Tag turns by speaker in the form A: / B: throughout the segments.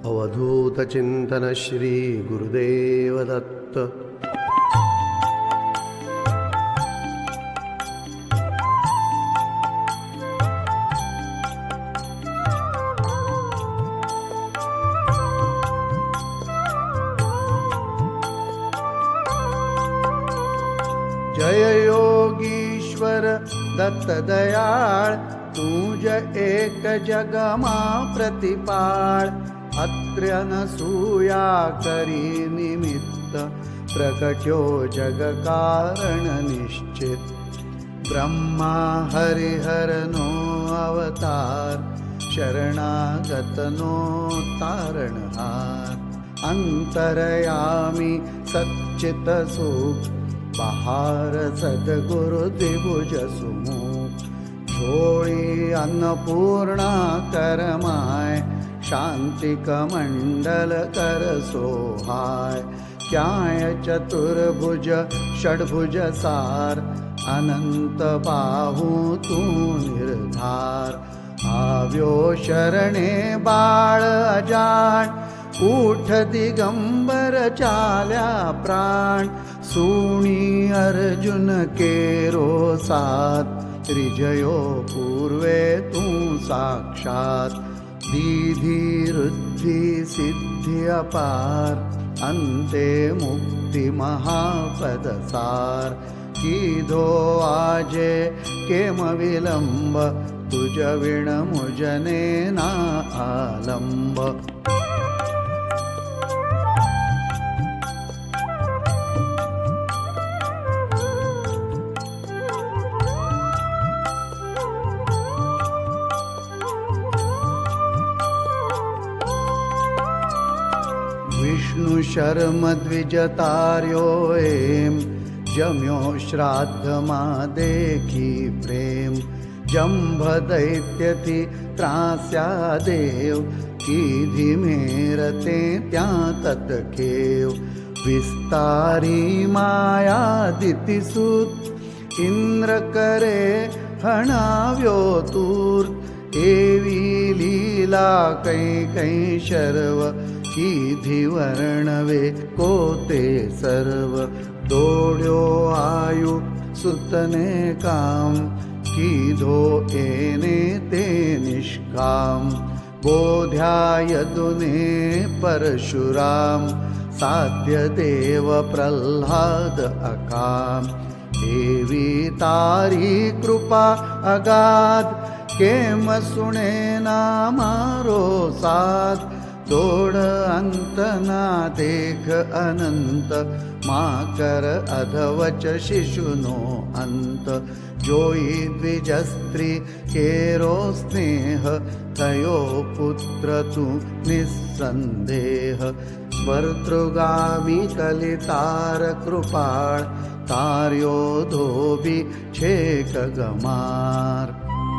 A: अवधूतचिन्तन श्री गुरुदेव दत्त। जय योगीश्वर दत्त दयाळ, तुझ एक जगमा प्रतिपाळ। अत्र्य नसूया करी निमित्त, प्रकट्यो जग कारण निश्चित। ब्रह्मा हरिहर नो अवतार, शरणागत नो तारणहार। अंतरयामी सच्चित सुख, बहार सद्गुरु द्विभुज सुमुख। झोळी अन्नपूर्णा करमाय, शांतिक मंडल कर सोहाय। क्याय चतुर्भुज षड्भुज सार, अनंत बाहू तू निर्धार। आव्यो शरणे बाळ अजान, उठ दिगंबर चाल्या प्राण। सुनी अर्जुन केरो साथ, त्रिजयो पूर्वे तू साक्षात। दीधी रुद्धि सिद्धि अपार, अंते मुक्ति महापद सार। कीधो आजे केम विलंब, तुझ विण मुजने ना आलंब। विष्णु शर्म द्विज तार्यो एम, जम्यो श्राद्ध मा देखी प्रेम। जंभ दैत्य थी त्रास्या देव, कीधी मेरते त्या तत्केव। विस्तारी माया दितिसूत, इंद्र करे हणाव्यो तूर्त। एवी लीला कै शर्व, कीधी वर्णवे कोते सर्व। दोड्यो आयु सुतने काम, कीधो एने ते निष्काम। बोध्या यदुने परशुराम, साध्य देव प्रह्लाद अकाम। एवी तारी कृपा अगाध, केम सुने ना मारो साथ। तोड़ अंत ना देख अनंत, माँ कर अधवच शिशुनो अंत। जोई द्विज स्त्री केरो स्नेह, कयो पुत्र तू निस्संदेह। वर्तृगामी कलितार कृपाळ, तार्यो धोबी छेक गमार।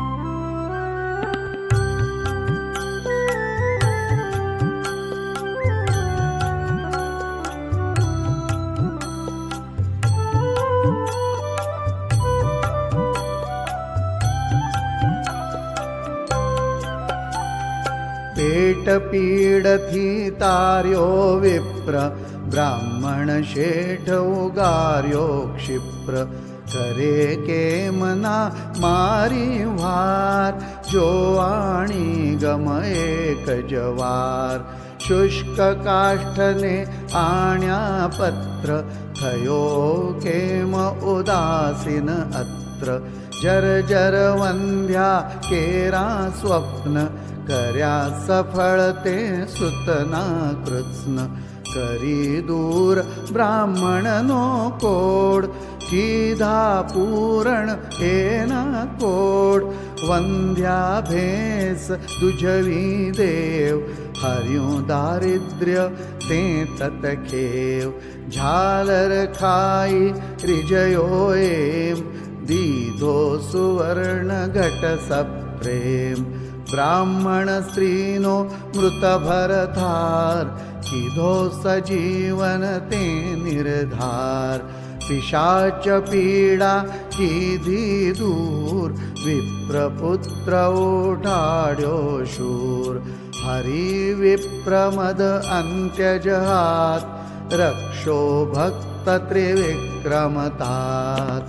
A: पेट पीड थी तार्यो विप्र, ब्राह्मण शेठ उगार्यो क्षिप्र। करे के मना मारी वार, जो आणी गम एक जवार। शुष्क काष्ठने आण्या पत्र, थयो केम उदासीन अत्र। जर वंध्या केरा स्वप्न, कर्या सफळ ते सुतना कृत्स्न। करी दूर ब्राह्मण नो कोड, कीधा पूरण एना कोड। वंध्या भेस दुजवी देव, हरियो दारिद्र्य ते ततखेव। झालर खाई रिजयो एम, दीधो सुवर्ण घट सप्रेम। ब्राह्मण स्त्रीनो मृत भरथार, कीधो सजीवन ते निर्धार। पिशाच पीडा कीधी दूर, विप्रपुत्र उठाड्यो शूर. हरि विप्रमद अंत्यजहात, रक्षो भक्त त्रिविक्रमतात.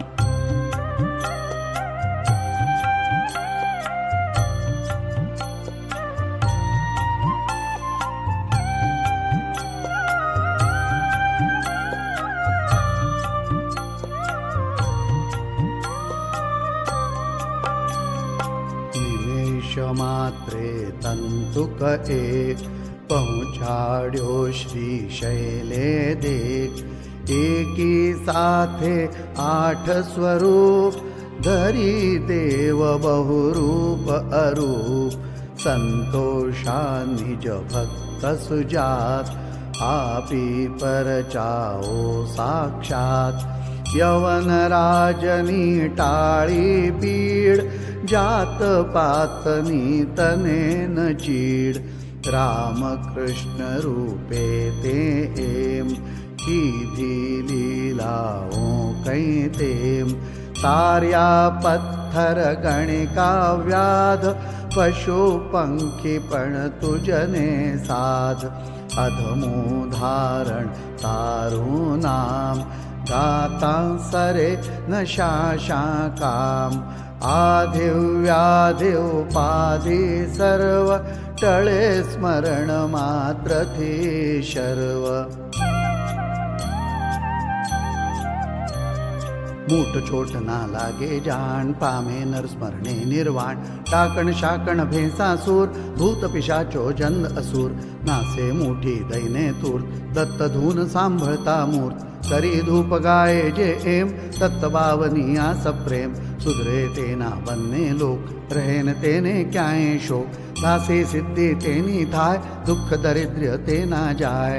A: मात्रे तंतुक एक, पहुँचाड्यो श्रीशैले देख. एकी साथे 8 स्वरूप, धरी देव बहुरूप अरूप. संतोषा निज भक्त सुजात, आपी परचाओ साक्षात. यवन राजनी टाळी पीड, जात पातनी तने न चीड. रामकृष्ण रूपे ते एम, कीधी लीलाओं कई तेम. तार्या पत्थर गणिका व्याध, पशु पंखी पण तुजने साध. अधमो धारण तारू नाम, गाता सरे न शाशा काम. आधिव व्याधिव उपाधि सर्व, टळे स्मरण मात्र थी शर्व. मूठ छोट ना लागे जान, पामे नर स्मरणे निर्वाण. टाकण शाकण भेसासूर, भूत पिशाचो जंद असुर. नासे मोठी दैने तूर्त, दत्त धून सांभळता मूर्त. करी धूप गाये जे एम, तत्त बावनिया सप्रेम. सुधरे तेना बन्ने लोक, रहेन तेने क्याए शोक. दासे सिद्धि तेनी थाय, दुख दरिद्र तेना जाय.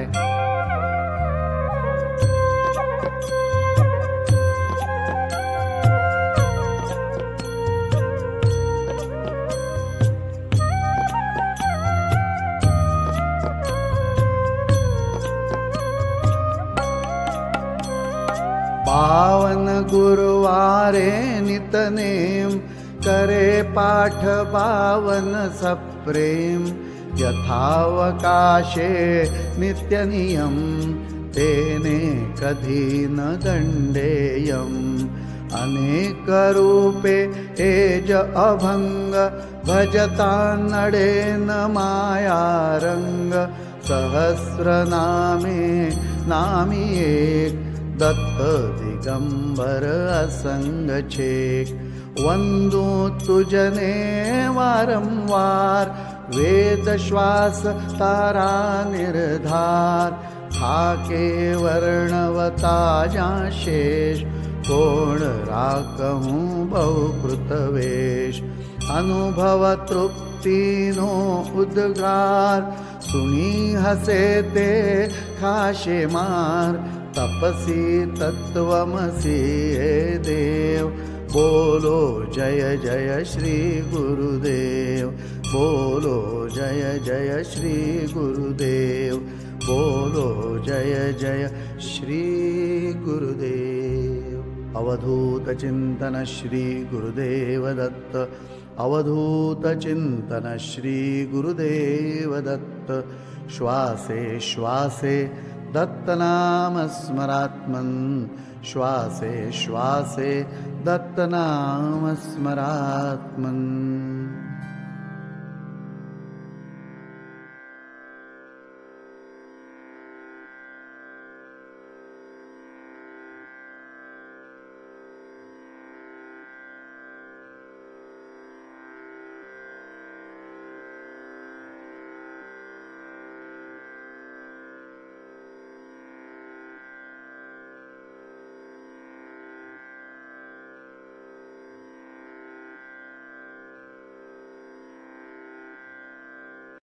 A: पावन गुरुवारे नितनेम, करे पाठ पावन सप्रेम. यथावकाशे नित्य नियम, तेने कधी न दंडेयम. अनेक रूपे एज अभंग, भजता नडे न माया रंग. सहस्र नामे नामी एक, दत्त दिगंबर असंग छेक. वंदू तुजने वारंवार, वेद श्वास तारा निर्धार. थाके वर्णवता जा शेष, कोण राकहूँ बहुकृत वेश. अनुभव तृप्तिनो उद्गार, सुनी हसे ते खाशे मार. तपसी तत्वमसी हे देव, बोलो जय जय श्री गुरुदेव. बोलो जय जय श्री गुरुदेव. बोलो जय जय श्री गुरुदेव. अवधूत चिंतन श्री गुरुदेव दत्त. अवधूत चिंतन श्री गुरुदेव दत्त. श्वासे श्वासे दत्तनाम स्मरात्मन्, श्वासे श्वासे दत्तनाम स्मरात्मन्.